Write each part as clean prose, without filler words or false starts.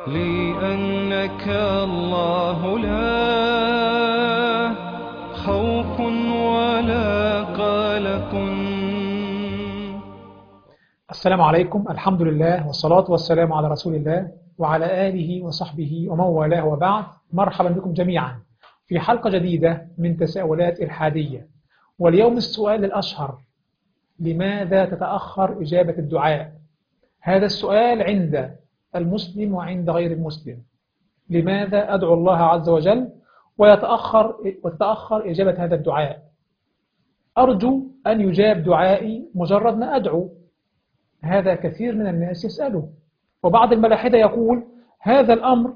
لأنك الله لا خوف ولا قلق. السلام عليكم. الحمد لله والصلاة والسلام على رسول الله وعلى آله وصحبه ومن والاه، وبعد. مرحبا بكم جميعا في حلقة جديدة من تساؤلات الحادية. واليوم السؤال الأشهر: لماذا تتأخر إجابة الدعاء؟ هذا السؤال عند المسلم وعند غير المسلم. لماذا أدعو الله عز وجل وتتأخر إجابة هذا الدعاء؟ أرجو أن يجاب دعائي مجرد ما أدعو. هذا كثير من الناس يسأله، وبعض الملاحدة يقول هذا الأمر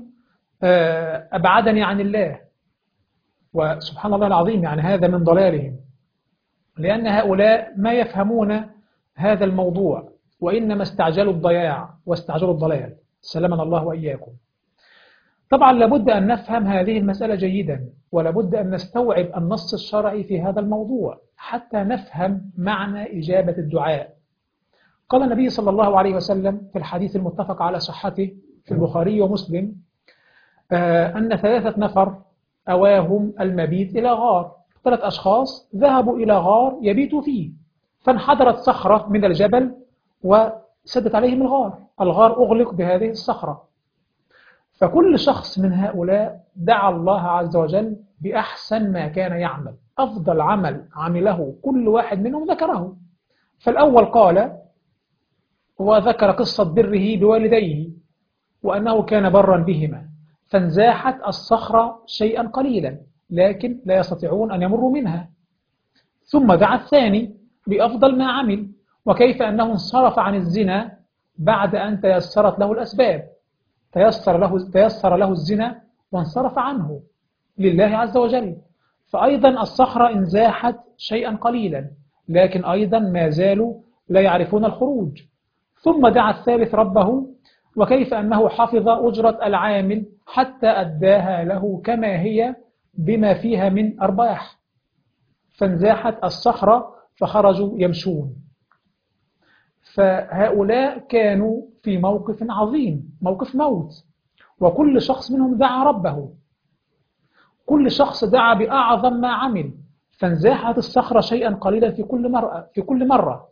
أبعدني عن الله. وسبحان الله العظيم، يعني هذا من ضلالهم، لأن هؤلاء ما يفهمون هذا الموضوع، وإنما استعجلوا الضياع واستعجلوا الضلال. سلمنا الله وإياكم. طبعا لابد أن نفهم هذه المسألة جيدا، ولابد أن نستوعب النص الشرعي في هذا الموضوع حتى نفهم معنى إجابة الدعاء. قال النبي صلى الله عليه وسلم في الحديث المتفق على صحته في البخاري ومسلم أن 3 نفر أواهم المبيت إلى غار. 3 أشخاص ذهبوا إلى غار يبيتوا فيه، فانحدرت صخرة من الجبل وسدت عليهم الغار أغلق بهذه الصخرة. فكل شخص من هؤلاء دعا الله عز وجل بأحسن ما كان يعمل. أفضل عمل عمله كل واحد منهم ذكره. فالأول قال وذكر قصة بره بوالديه وأنه كان برا بهما، فانزاحت الصخرة شيئا قليلا لكن لا يستطيعون أن يمروا منها. ثم دعا الثاني بأفضل ما عمل، وكيف أنه انصرف عن الزنا بعد أن تيسرت له الأسباب. تيسر له الزنا وانصرف عنه لله عز وجل. فأيضا الصخرة انزاحت شيئا قليلا لكن أيضا ما زالوا لا يعرفون الخروج. ثم دعا الثالث ربه، وكيف أنه حفظ أجرة العامل حتى أداها له كما هي بما فيها من أرباح، فانزاحت الصخرة فخرجوا يمشون. فهؤلاء كانوا في موقف عظيم، موقف موت، وكل شخص منهم دعا ربه. كل شخص دعا بأعظم ما عمل، فانزاحت الصخرة شيئا قليلا في كل مرة.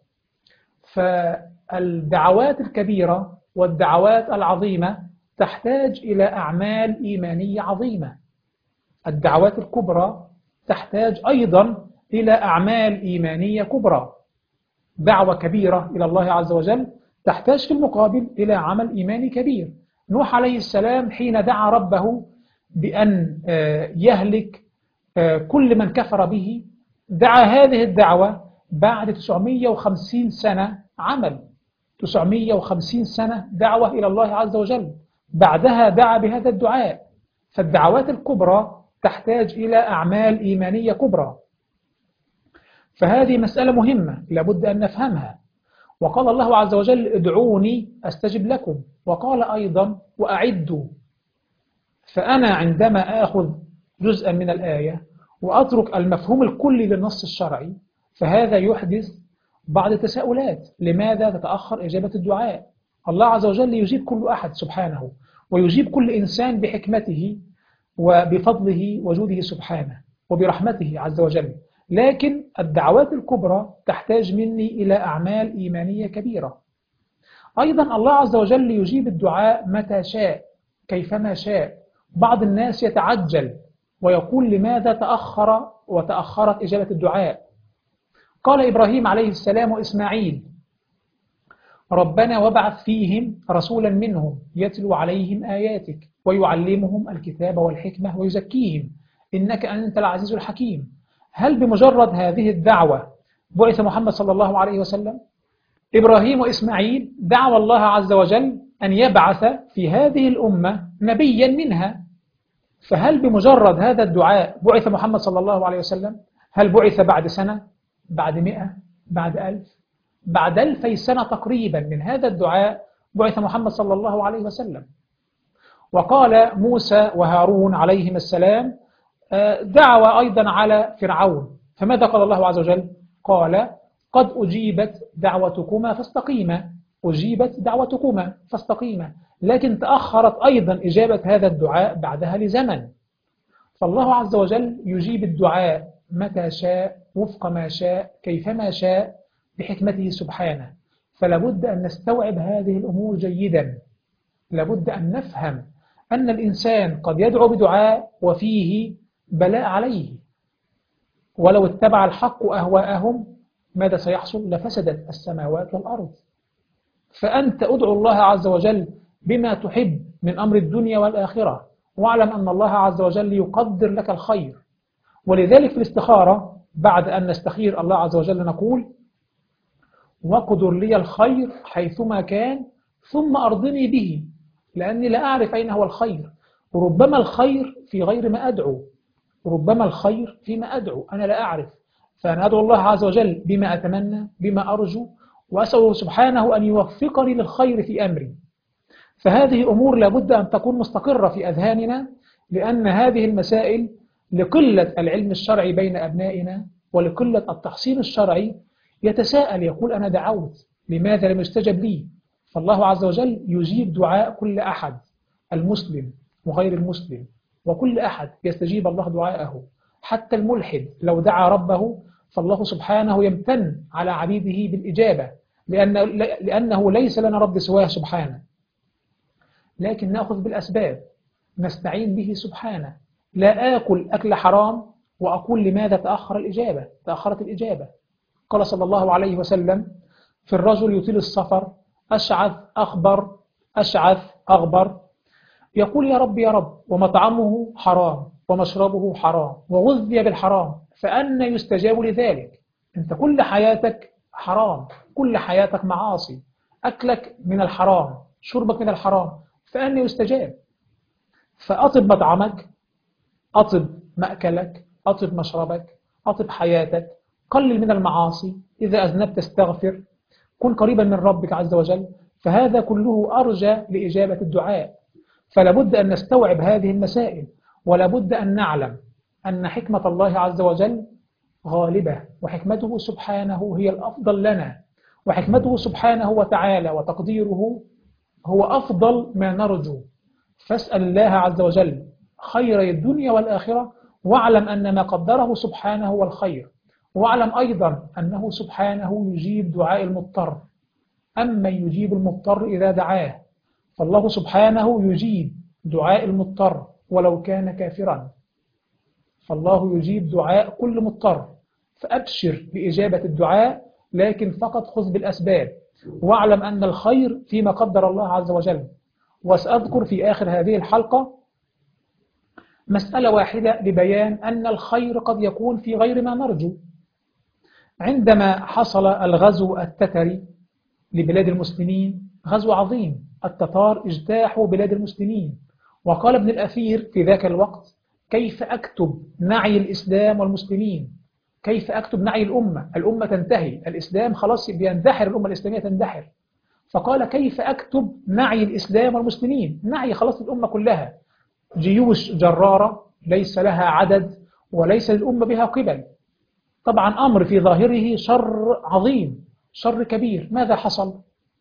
فالدعوات الكبيرة والدعوات العظيمة تحتاج إلى أعمال إيمانية عظيمة. الدعوات الكبرى تحتاج أيضا إلى أعمال إيمانية كبرى. دعوة كبيرة إلى الله عز وجل تحتاج في المقابل إلى عمل إيماني كبير. نوح عليه السلام حين دعا ربه بأن يهلك كل من كفر به، دعا هذه الدعوة بعد 950 سنة عمل، 950 سنة دعوة إلى الله عز وجل، بعدها دعا بهذا الدعاء. فالدعوات الكبرى تحتاج إلى أعمال إيمانية كبرى. فهذه مسألة مهمة لابد أن نفهمها. وقال الله عز وجل ادعوني أستجب لكم، وقال أيضا وأعدوا. فأنا عندما آخذ جزءا من الآية وأترك المفهوم الكلي للنص الشرعي، فهذا يحدث بعض التساؤلات. لماذا تتأخر إجابة الدعاء؟ الله عز وجل يجيب كل أحد سبحانه، ويجيب كل إنسان بحكمته وبفضله وجوده سبحانه وبرحمته عز وجل. لكن الدعوات الكبرى تحتاج مني إلى أعمال إيمانية كبيرة. أيضا الله عز وجل يجيب الدعاء متى شاء كيفما شاء. بعض الناس يتعجل ويقول لماذا تأخرت إجابة الدعاء؟ قال إبراهيم عليه السلام وإسماعيل ربنا وابعث فيهم رسولا منهم يتلو عليهم آياتك ويعلمهم الكتاب والحكمة ويزكيهم إنك أنت العزيز الحكيم. هل بمجرد هذه الدعوة بعث محمد صلى الله عليه وسلم؟ إبراهيم وإسماعيل دعوا الله عز وجل أن يبعث في هذه الأمة نبيا منها. فهل بمجرد هذا الدعاء بعث محمد صلى الله عليه وسلم؟ هل بعث بعد سنة؟ بعد 100؟ بعد 1000؟ بعد 2000 سنة تقريبا من هذا الدعاء بعث محمد صلى الله عليه وسلم. وقال موسى وهارون عليهم السلام دعوة أيضا على فرعون، فماذا قال الله عز وجل؟ قال قد أجيبت دعوتكما فاستقيما أجيبت دعوتكما فاستقيما، لكن تأخرت أيضا إجابة هذا الدعاء بعدها لزمن. فالله عز وجل يجيب الدعاء متى شاء وفق ما شاء كيفما شاء بحكمته سبحانه. فلابد أن نستوعب هذه الأمور جيدا. لابد أن نفهم أن الإنسان قد يدعو بدعاء وفيه بلاء عليه، ولو اتبع الحق أهواءهم ماذا سيحصل؟ لفسدت السماوات والأرض. فأنت أدعو الله عز وجل بما تحب من أمر الدنيا والآخرة، واعلم أن الله عز وجل يقدر لك الخير. ولذلك في الاستخارة بعد أن نستخير الله عز وجل نقول: وقدر لي الخير حيثما كان ثم أرضني به، لأني لا أعرف أين هو الخير. ربما الخير في غير ما أدعو، ربما الخير فيما أدعو أنا لا أعرف. فأنا أدعو الله عز وجل بما أتمنى بما أرجو، وأسأله سبحانه أن يوفقني للخير في أمري. فهذه أمور لابد أن تكون مستقرة في أذهاننا، لأن هذه المسائل لقلة العلم الشرعي بين أبنائنا ولقلة التحصيل الشرعي يتساءل يقول: أنا دعوت لماذا لم يستجب لي؟ فالله عز وجل يجيب دعاء كل أحد، المسلم وغير المسلم، وكل أحد يستجيب الله دعاءه. حتى الملحد لو دعا ربه فالله سبحانه يمتن على عبيده بالإجابة، لأنه ليس لنا رب سواه سبحانه. لكن نأخذ بالأسباب، نستعين به سبحانه. لا آكل أكل حرام وأقول لماذا تأخرت الإجابة. قال صلى الله عليه وسلم في الرجل يطيل السفر أشعث أغبر يقول: يا رب يا رب، ومطعمه حرام ومشربه حرام وغذي بالحرام، فأنى يستجاب لذلك؟ أنت كل حياتك حرام، كل حياتك معاصي، أكلك من الحرام، شربك من الحرام، فأنى يستجاب؟ فأطب مطعمك، أطب مأكلك، أطب مشربك، أطب حياتك، قلل من المعاصي، إذا أذنبت استغفر، كن قريبا من ربك عز وجل. فهذا كله أرجى لإجابة الدعاء. فلابد أن نستوعب هذه المسائل، ولابد أن نعلم أن حكمة الله عز وجل غالبة، وحكمته سبحانه هي الأفضل لنا، وحكمته سبحانه وتعالى وتقديره هو أفضل ما نرجو. فاسأل الله عز وجل خير الدنيا والآخرة، واعلم أن ما قدره سبحانه هو الخير، واعلم أيضا أنه سبحانه يجيب دعاء المضطر. أما يجيب المضطر إذا دعاه، فالله سبحانه يجيب دعاء المضطر ولو كان كافرا. فالله يجيب دعاء كل مضطر، فأبشر بإجابة الدعاء، لكن فقط خذ بالأسباب، واعلم أن الخير فيما قدر الله عز وجل. وسأذكر في آخر هذه الحلقة مسألة واحدة لبيان أن الخير قد يكون في غير ما نرجو. عندما حصل الغزو التتري لبلاد المسلمين، غزو عظيم، التتار اجتاحوا بلاد المسلمين، وقال ابن الأثير في ذاك الوقت: كيف أكتب نعي الإسلام والمسلمين؟ كيف أكتب نعي الأمة تنتهي، الإسلام خلاص بيندحر، الأمة الإسلامية تندحر. فقال: كيف أكتب نعي الإسلام والمسلمين؟ نعي خلاص الأمة كلها، جيوش جرارة ليس لها عدد وليس للأمة بها قبل. طبعا أمر في ظاهره شر عظيم، شر كبير. ماذا حصل؟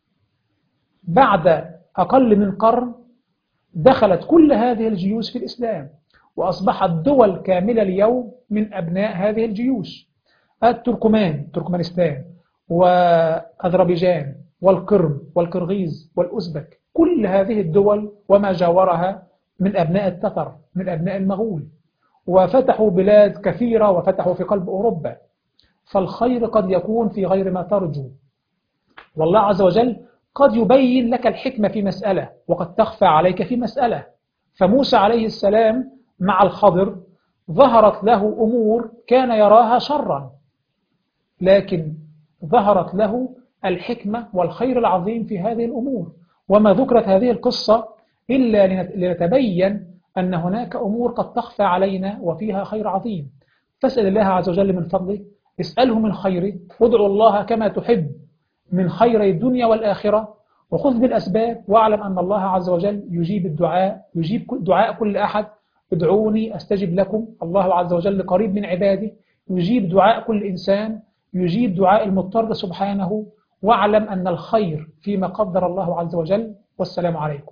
بعد أقل من قرن دخلت كل هذه الجيوش في الإسلام، وأصبحت دول كاملة اليوم من أبناء هذه الجيوش: التركمان، تركمانستان، وأذربيجان، والقرم، والقرغيز، والأزبك، كل هذه الدول وما جاورها من أبناء التتر، من أبناء المغول، وفتحوا بلاد كثيرة وفتحوا في قلب أوروبا. فالخير قد يكون في غير ما ترجو، والله عز وجل قد يبين لك الحكمة في مسألة وقد تخفى عليك في مسألة. فموسى عليه السلام مع الخضر ظهرت له أمور كان يراها شرا، لكن ظهرت له الحكمة والخير العظيم في هذه الأمور. وما ذكرت هذه القصة إلا لنتبين أن هناك أمور قد تخفى علينا وفيها خير عظيم. فاسأل الله عز وجل من فضله، اسأله من خيره، وادعو الله كما تحب من خير الدنيا والآخرة، وخذ بالأسباب، واعلم أن الله عز وجل يجيب الدعاء، يجيب دعاء كل أحد. ادعوني أستجب لكم. الله عز وجل قريب من عباده، يجيب دعاء كل إنسان، يجيب دعاء المضطر سبحانه، واعلم أن الخير فيما قدر الله عز وجل. والسلام عليكم.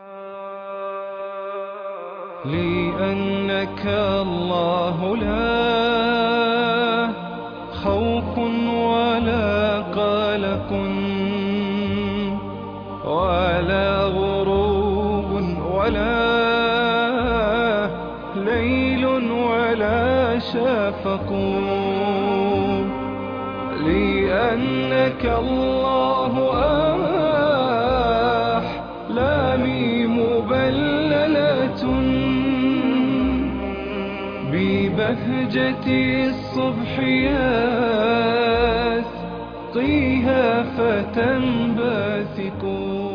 لأنك الله لا خوف ولا قلق ولا غروب ولا ليل ولا شفق، لأنك الله أحلامي مبللة ببهجة الصبح يسقيها فتنبثق.